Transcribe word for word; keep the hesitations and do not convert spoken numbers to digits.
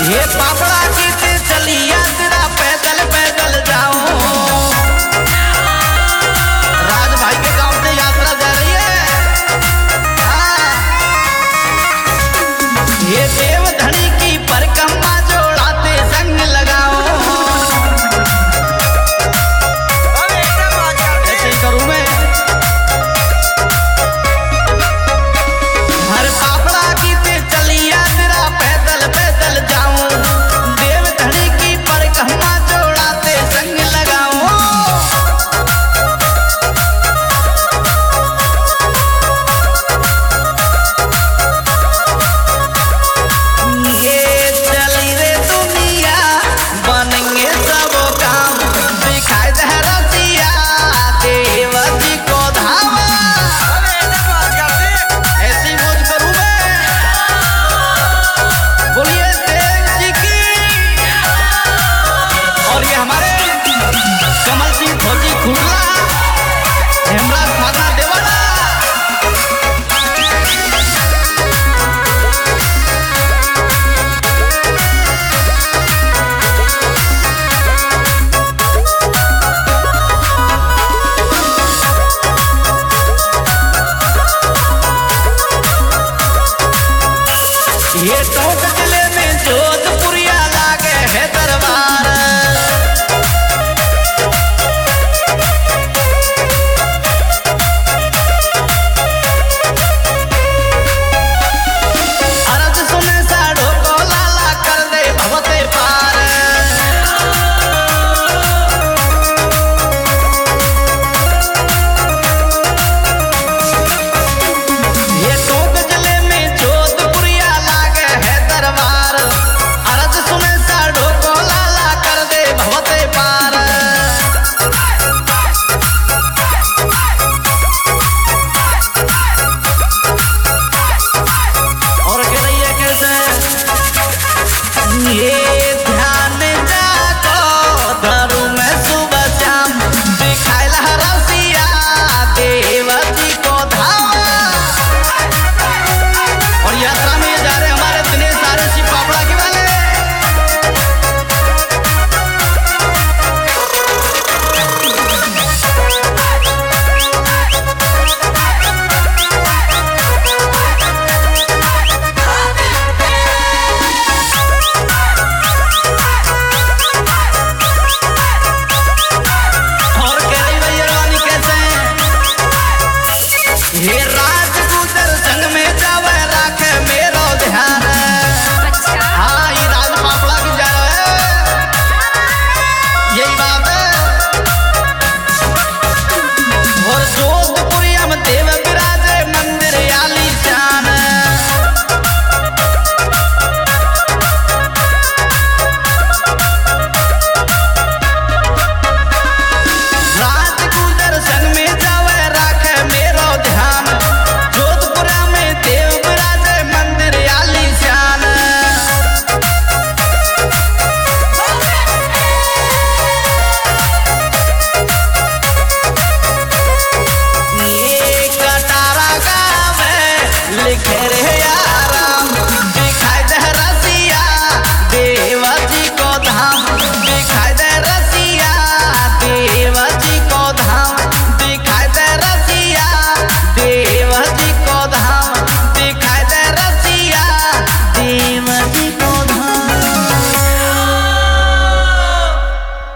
ये पापड़ा की ते चलिया तेरा पैदल पैदल जाओ। राज भाई के गांव से यात्रा जा रही है। हाँ। ये देवधनी की परिक्रमा जोड़ाते संग लगाओ। ऐसे ही करूं मैं। हर पापड़ा की ते चलिया तेरा पैदल पैदल जाऊं। देवधनी की परिक्रमा जोड़ाते संग लगाओ। ये चली रे दुनिया बनेंगे सब काम। दिखाई दे रसिया देव जी को धाम। ऐसी मौज करूं मैं। बोलिए देव जी की। और ये हमारे कमल सिंह फौजी खुला हेमराज माता देवाला। ये टोंक जिले में जोधपुरिया लागे है दरबार। अरज सुने साढ़ो को लाला कर दे भवते पार। ये टोंक जिले में जोधपुरिया लागे है दरबार। अरज सुने साढ़ो को लाला कर दे भवते पार। और कह रही है कैसे ये